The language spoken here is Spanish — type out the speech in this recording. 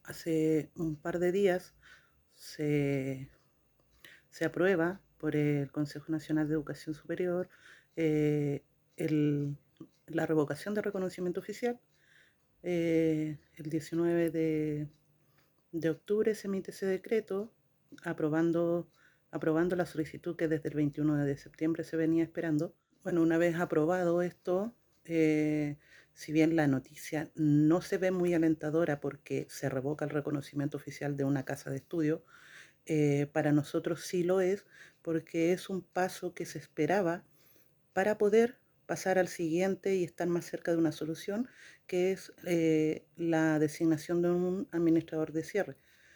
hace un par de días se, se aprueba por el Consejo Nacional de Educación Superior eh, el- la revocación de reconocimiento oficial. El 19 de octubre se emite ese decreto aprobando, aprobando la solicitud que desde el 21 de septiembre se venía esperando. Bueno, una vez aprobado esto, eh, si bien la noticia no se ve muy alentadora porque se revoca el reconocimiento oficial de una casa de estudio, para nosotros sí lo es porque es un paso que se esperaba para poder pasar al siguiente y estar más cerca de una solución, que es la designación de un administrador de cierre.